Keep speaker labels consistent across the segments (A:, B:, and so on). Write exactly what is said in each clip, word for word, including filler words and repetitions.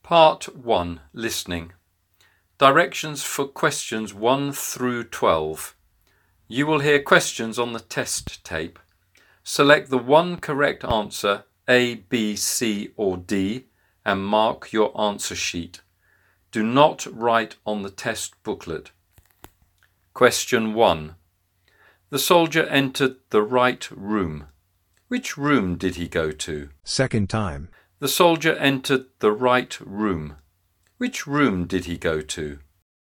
A: Part one. Listening. Directions for questions one through twelve. You will hear questions on the test tape. Select the one correct answer, A, B, C or D, and mark your answer sheet. Do not write on the test booklet. Question one. The soldier entered the right room. Which room did he go to?
B: Second time.
A: The soldier entered the right room. Which room did he go to?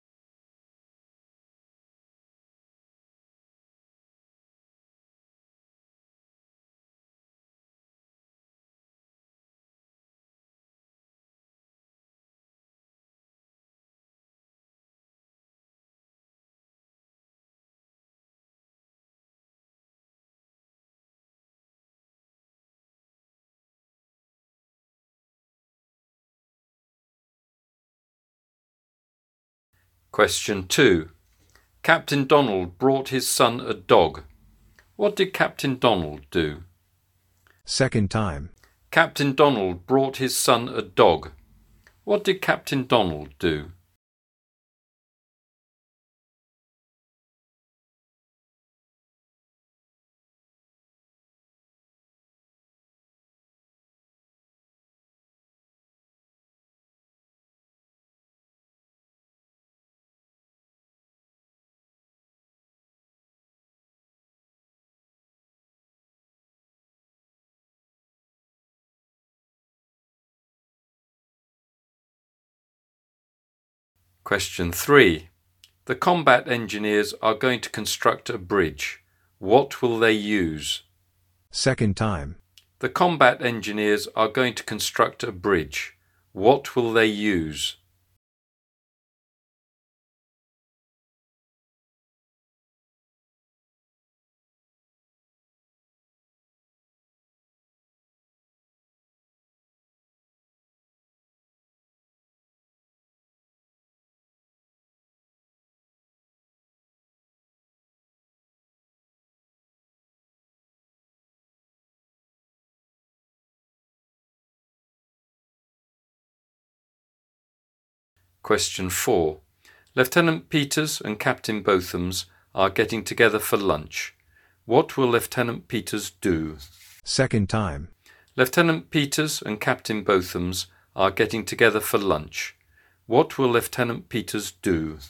A: Question two. Captain Donald brought his son a dog. What did Captain Donald do?
B: Second time.
A: Captain Donald brought his son a dog. What did Captain Donald do? Question three. The combat engineers are going to construct a bridge. What will they use?
B: Second time.
A: The combat engineers are going to construct a bridge. What will they use? Question four. Lieutenant Peters and Captain Bothams are getting together for lunch. What will Lieutenant Peters do?
B: Second time.
A: Lieutenant Peters and Captain Bothams are getting together for lunch. What will Lieutenant Peters do?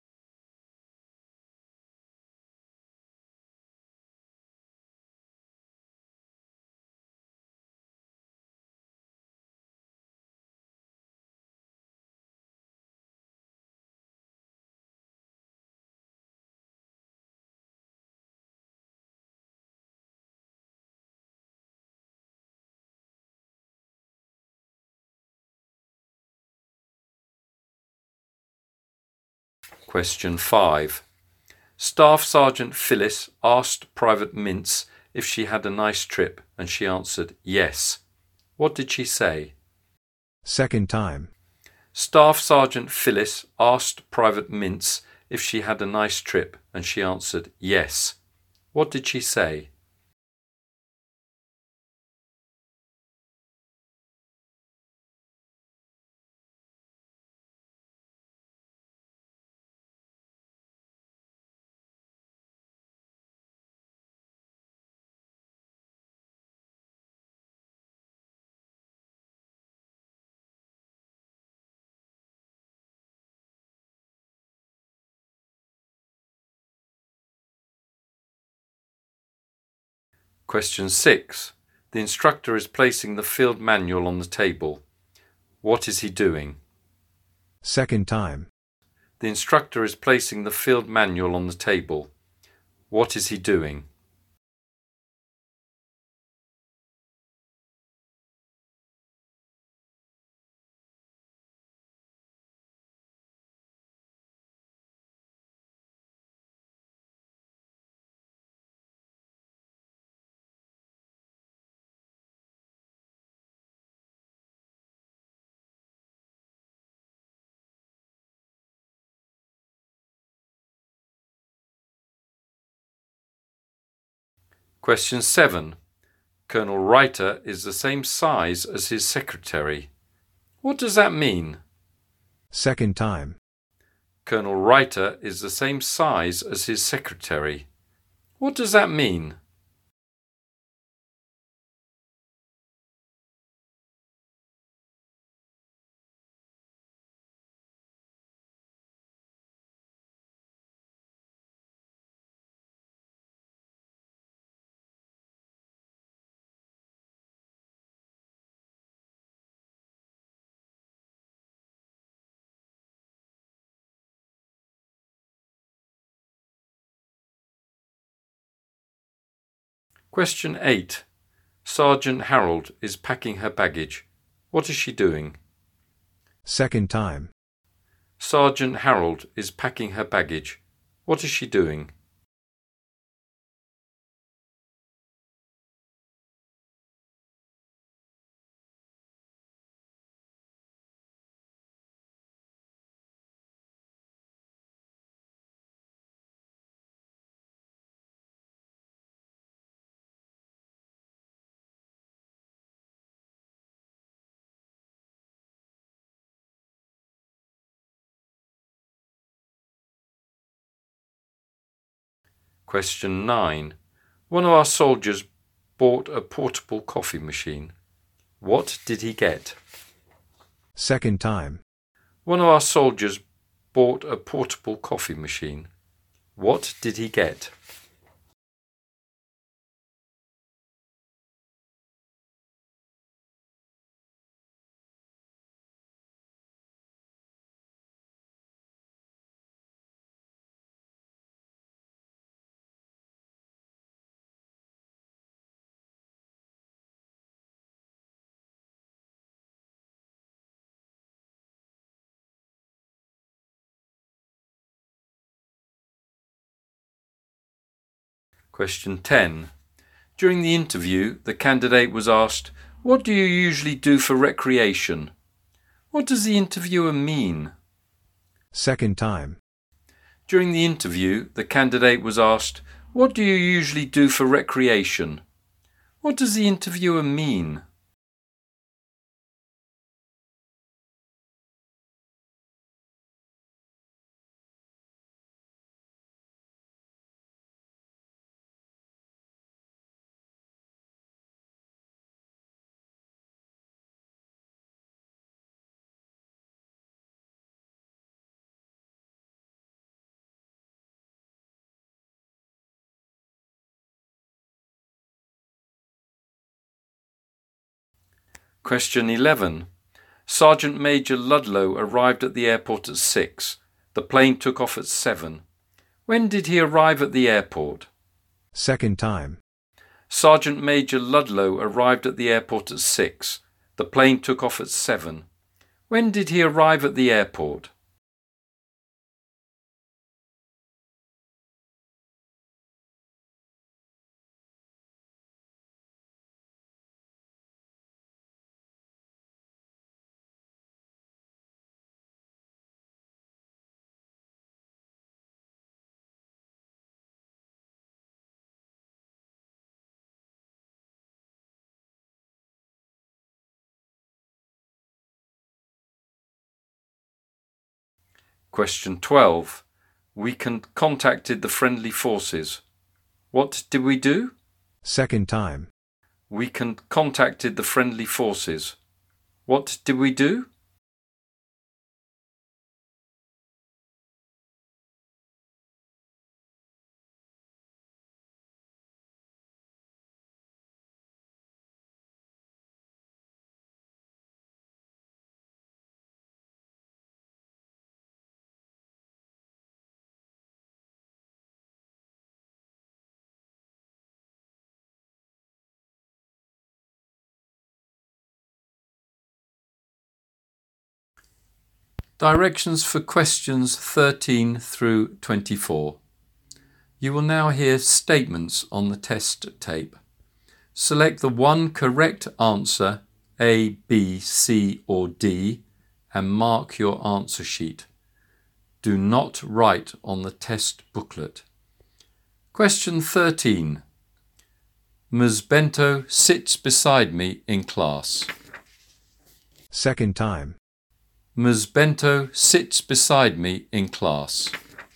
A: Question five. Staff Sergeant Phyllis asked Private Mintz if she had a nice trip, and she answered yes. What did she say?
B: Second time.
A: Staff Sergeant Phyllis asked Private Mintz if she had a nice trip, and she answered yes. What did she say? Question six. The instructor is placing the field manual on the table. What is he doing?
B: Second time.
A: The instructor is placing the field manual on the table. What is he doing? Question seven. Colonel Reiter is the same size as his secretary. What does that mean?
B: Second time.
A: Colonel Reiter is the same size as his secretary. What does that mean? Question eight. Sergeant Harold is packing her baggage. What is she doing?
B: Second time.
A: Sergeant Harold is packing her baggage. What is she doing? Question nine. One of our soldiers bought a portable coffee machine. What did he get?
B: Second time.
A: One of our soldiers bought a portable coffee machine. What did he get? Question ten. During the interview, the candidate was asked, "What do you usually do for recreation?" What does the interviewer mean?
B: Second time.
A: During the interview, the candidate was asked, "What do you usually do for recreation?" What does the interviewer mean? Question eleven. Sergeant Major Ludlow arrived at the airport at six. The plane took off at seven. When did he arrive at the airport?
B: Second time.
A: Sergeant Major Ludlow arrived at the airport at six. The plane took off at seven. When did he arrive at the airport? Question twelve. We con- contacted the friendly forces. What did we do?
B: Second time.
A: We con- contacted the friendly forces. What did we do? Directions for questions thirteen through twenty-four. You will now hear statements on the test tape. Select the one correct answer, A, B, C or D, and mark your answer sheet. Do not write on the test booklet. Question thirteen. Ms Bento sits beside me in class.
B: Second time.
A: Miz Bento sits beside me in class.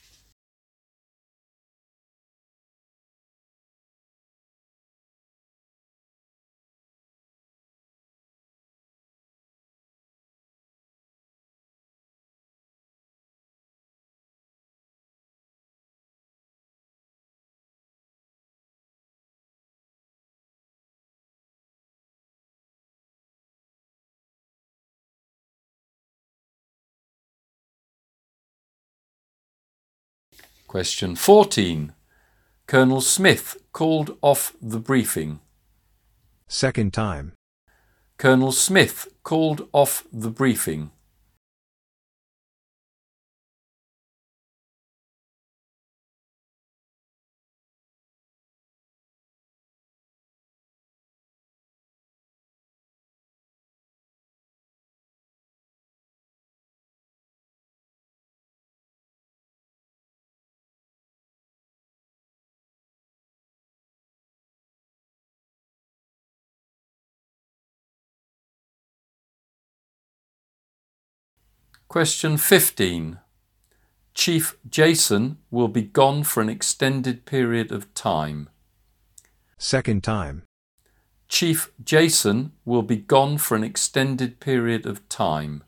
A: Question fourteen. Colonel Smith called off the briefing.
B: Second time.
A: Colonel Smith called off the briefing. Question fifteen. Chief Jason will be gone for an extended period of time.
B: Second time.
A: Chief Jason will be gone for an extended period of time.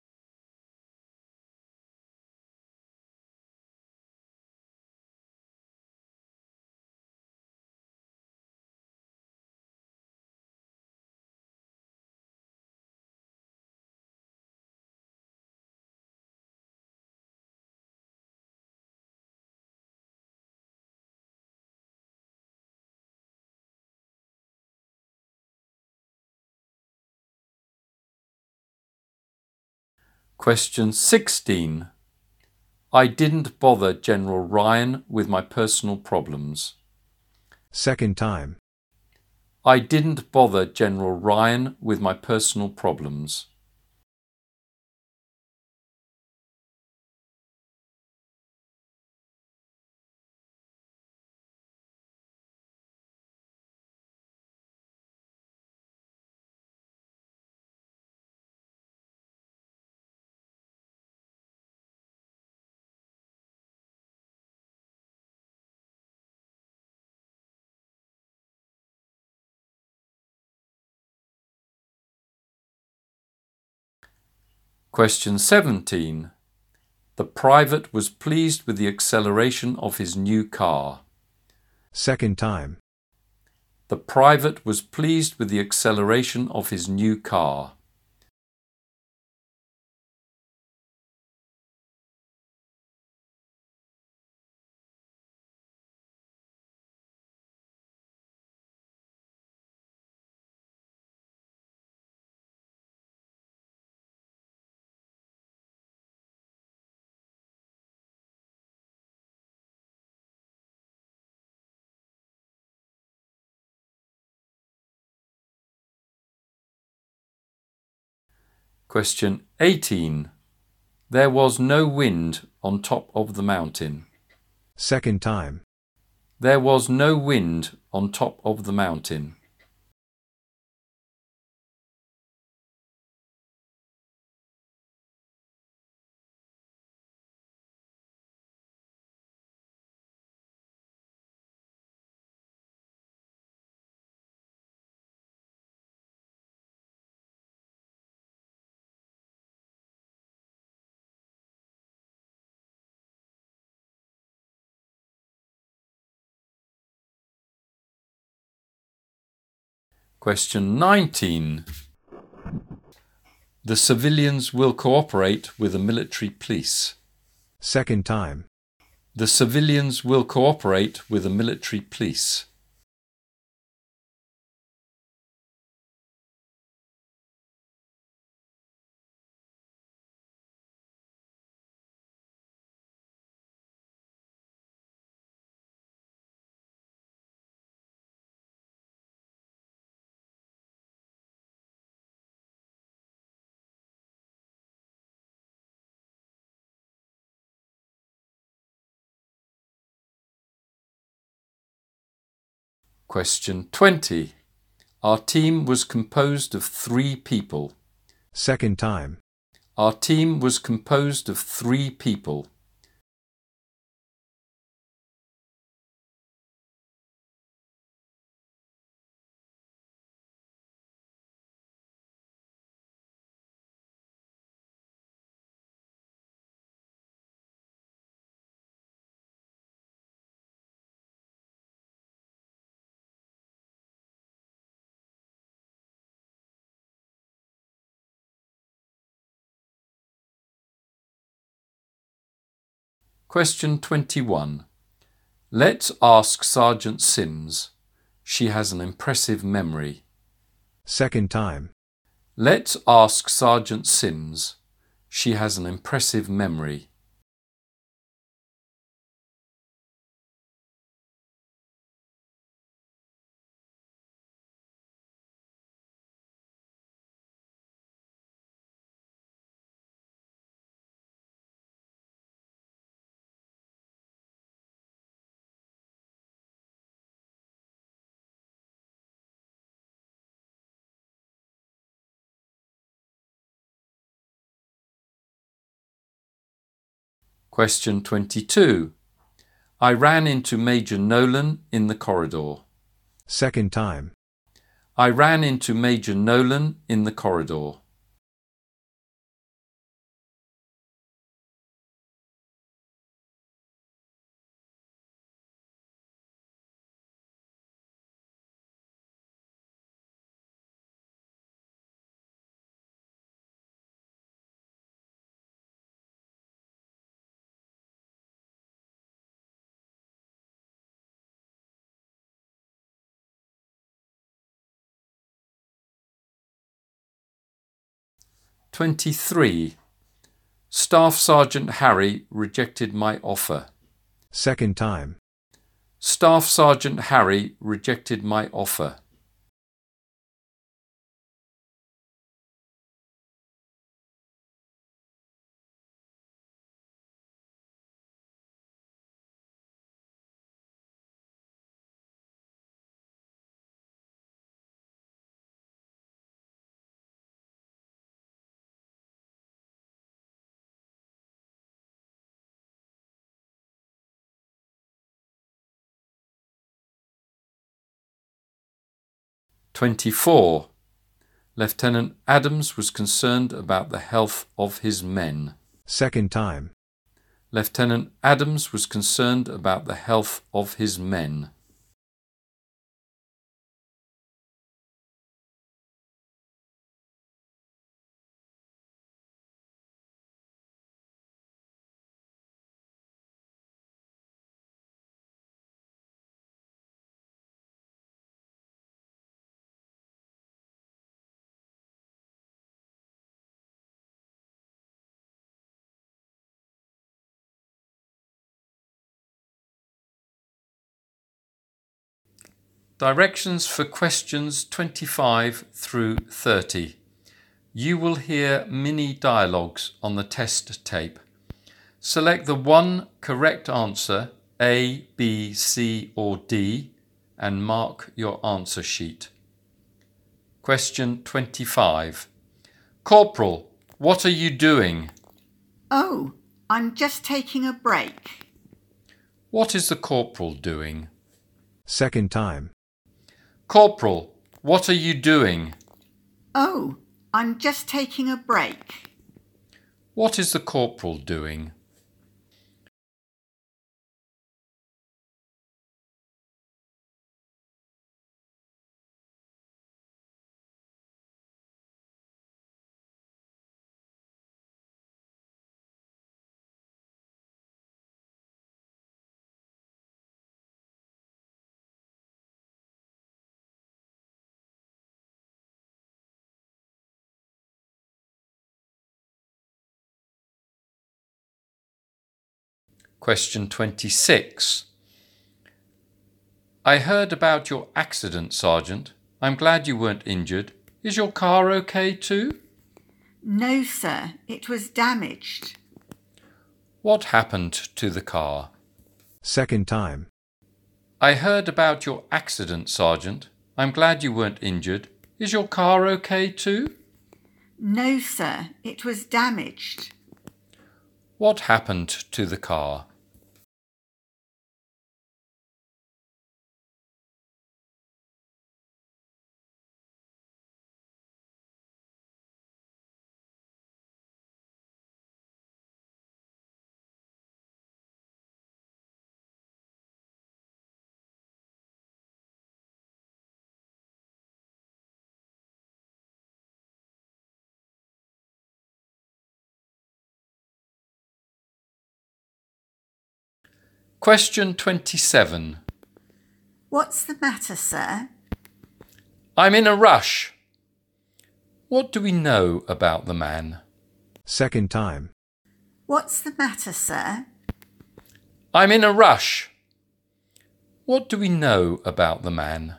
A: Question sixteen. I didn't bother General Ryan with my personal problems.
B: Second time.
A: I didn't bother General Ryan with my personal problems. Question seventeen. The private was pleased with the acceleration of his new car.
B: Second time.
A: The private was pleased with the acceleration of his new car. Question eighteen. There was no wind on top of the mountain.
B: Second time.
A: There was no wind on top of the mountain. Question nineteen. The civilians will cooperate with the military police.
B: Second time.
A: The civilians will cooperate with the military police. Question twenty. Our team was composed of three people.
B: Second time.
A: Our team was composed of three people. Question twenty-one. Let's ask Sergeant Sims. She has an impressive memory.
B: Second time.
A: Let's ask Sergeant Sims. She has an impressive memory. Question twenty-two. I ran into Major Nolan in the corridor.
B: Second time.
A: I ran into Major Nolan in the corridor. twenty-three. Staff Sergeant Harry rejected my offer.
B: Second time.
A: Staff Sergeant Harry rejected my offer. twenty-four. Lieutenant Adams was concerned about the health of his men.
B: Second time.
A: Lieutenant Adams was concerned about the health of his men. Directions for questions twenty-five through thirty. You will hear mini dialogues on the test tape. Select the one correct answer, A, B, C or D, and mark your answer sheet. Question twenty-five. Corporal, what are you doing?
C: Oh, I'm just taking a break.
A: What is the corporal doing?
B: Second time.
A: Corporal, what are you doing?
C: Oh, I'm just taking a break.
A: What is the corporal doing? Question twenty-six. I heard about your accident, Sergeant. I'm glad you weren't injured. Is your car okay too?
C: No, sir, it was damaged.
A: What happened to the car?
B: Second time.
A: I heard about your accident, Sergeant. I'm glad you weren't injured. Is your car okay too?
C: No, sir, it was damaged.
A: What happened to the car? Question twenty-seven.
C: What's the matter, sir?
A: I'm in a rush. What do we know about the man?
B: Second time.
C: What's the matter, sir?
A: I'm in a rush. What do we know about the man?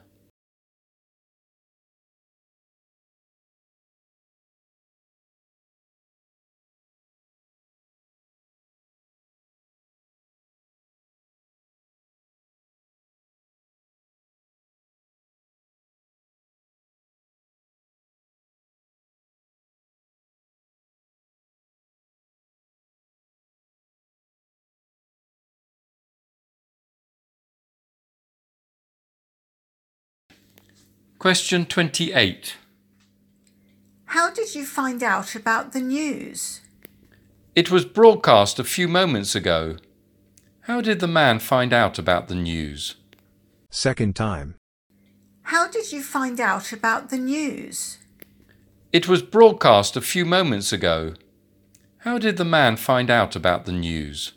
A: Question twenty-eight.
C: How did you find out about the news?
A: It was broadcast a few moments ago. How did the man find out about the news?
B: Second time.
C: How did you find out about the news?
A: It was broadcast a few moments ago. How did the man find out about the news?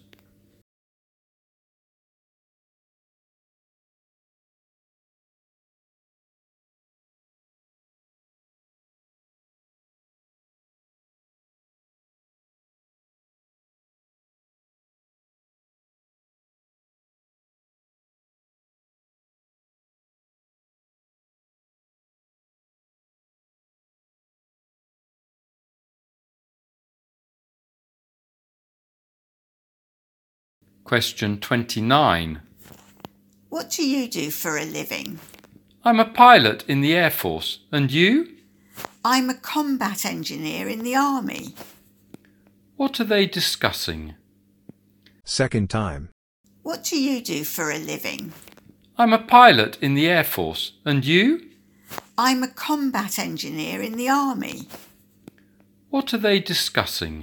A: Question twenty-nine.
C: What do you do for a living?
A: I'm a pilot in the Air Force. And you?
C: I'm a combat engineer in the army.
A: What are they discussing?
B: Second time.
C: What do you do for a living?
A: I'm a pilot in the Air Force. And you?
C: I'm a combat engineer in the army.
A: What are they discussing?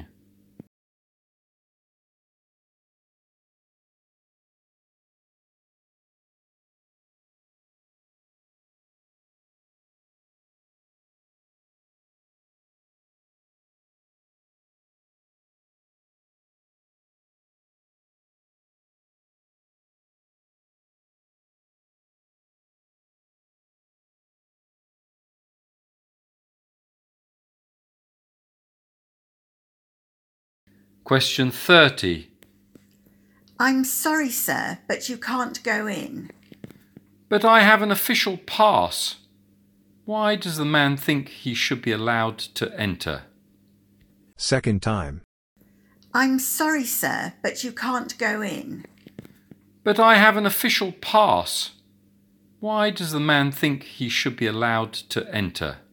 A: Question thirty.
C: I'm sorry, sir, but you can't go in.
A: But I have an official pass. Why does the man think he should be allowed to enter?
B: Second time.
C: I'm sorry, sir, but you can't go in.
A: But I have an official pass. Why does the man think he should be allowed to enter?